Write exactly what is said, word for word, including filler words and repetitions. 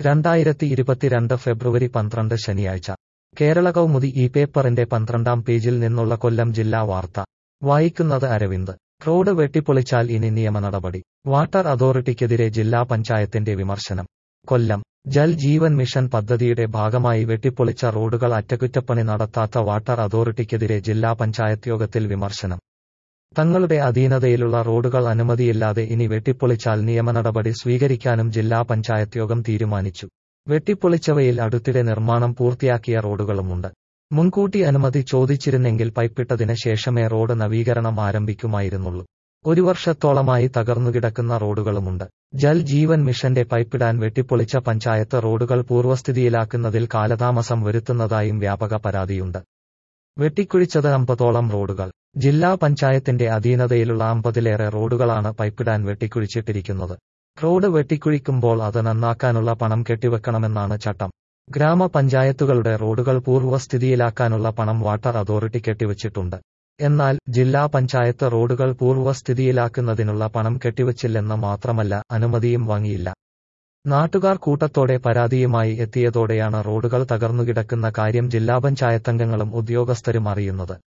രണ്ടായിരത്തി ഇരുപത്തിരണ്ട് ഫെബ്രുവരി പന്ത്രണ്ട് ശനിയാഴ്ച കേരള കൗമുദി ഈ പേപ്പറിന്റെ പന്ത്രണ്ടാം പേജിൽ നിന്നുള്ള കൊല്ലം ജില്ലാ വാർത്ത വായിക്കുന്നത് അരവിന്ദ്. റോഡ് വെട്ടിപ്പൊളിച്ചാൽ ഇനി നിയമ നടപടി. വാട്ടർ അതോറിറ്റിക്കെതിരെ ജില്ലാ പഞ്ചായത്തിന്റെ വിമർശനം. കൊല്ലം ജൽ ജീവൻ മിഷൻ പദ്ധതിയുടെ ഭാഗമായി വെട്ടിപ്പൊളിച്ച റോഡുകൾ അറ്റകുറ്റപ്പണി നടത്താത്ത വാട്ടർ അതോറിറ്റിക്കെതിരെ ജില്ലാ പഞ്ചായത്ത് യോഗത്തിൽ വിമർശനം. തങ്ങളുടെ അധീനതയിലുള്ള റോഡുകൾ അനുമതിയില്ലാതെ ഇനി വെട്ടിപ്പൊളിച്ചാൽ നിയമനടപടി സ്വീകരിക്കാനും ജില്ലാ പഞ്ചായത്ത് യോഗം തീരുമാനിച്ചു. വെട്ടിപ്പൊളിച്ചവയിൽ അടുത്തിടെ നിർമ്മാണം പൂർത്തിയാക്കിയ റോഡുകളുമുണ്ട്. മുൻകൂട്ടി അനുമതി ചോദിച്ചിരുന്നെങ്കിൽ പൈപ്പിട്ടതിന് ശേഷമേ റോഡ് നവീകരണം ആരംഭിക്കുമായിരുന്നുള്ളൂ. ഒരു വർഷത്തോളമായി തകർന്നുകിടക്കുന്ന റോഡുകളുമുണ്ട്. ജൽ ജീവൻ മിഷന്റെ പൈപ്പിടാൻ വെട്ടിപ്പൊളിച്ച പഞ്ചായത്ത് റോഡുകൾ പൂർവ്വസ്ഥിതിയിലാക്കുന്നതിൽ കാലതാമസം വരുത്തുന്നതായും വ്യാപക പരാതിയുണ്ട്. വെട്ടിക്കുഴിച്ചത് അമ്പതോളം റോഡുകൾ. ജില്ലാ പഞ്ചായത്തിന്റെ അധീനതയിലുള്ള അമ്പതിലേറെ റോഡുകളാണ് പൈപ്പിടാൻ വെട്ടിക്കുഴിച്ചിട്ടിരിക്കുന്നത്. റോഡ് വെട്ടിക്കുഴിക്കുമ്പോൾ അത് നന്നാക്കാനുള്ള പണം കെട്ടിവെക്കണമെന്നാണ് ചട്ടം. ഗ്രാമപഞ്ചായത്തുകളുടെ റോഡുകൾ പൂർവ്വസ്ഥിതിയിലാക്കാനുള്ള പണം വാട്ടർ അതോറിറ്റി കെട്ടിവച്ചിട്ടുണ്ട്. എന്നാൽ ജില്ലാ പഞ്ചായത്ത് റോഡുകൾ പൂർവ്വസ്ഥിതിയിലാക്കുന്നതിനുള്ള പണം കെട്ടിവച്ചില്ലെന്ന് മാത്രമല്ല, അനുമതിയും വാങ്ങിയില്ല. നാട്ടുകാർ കൂട്ടത്തോടെ പരാതിയുമായി എത്തിയതോടെയാണ് റോഡുകൾ തകർന്നുകിടക്കുന്ന കാര്യം ജില്ലാ പഞ്ചായത്തംഗങ്ങളും ഉദ്യോഗസ്ഥരും അറിയുന്നത്.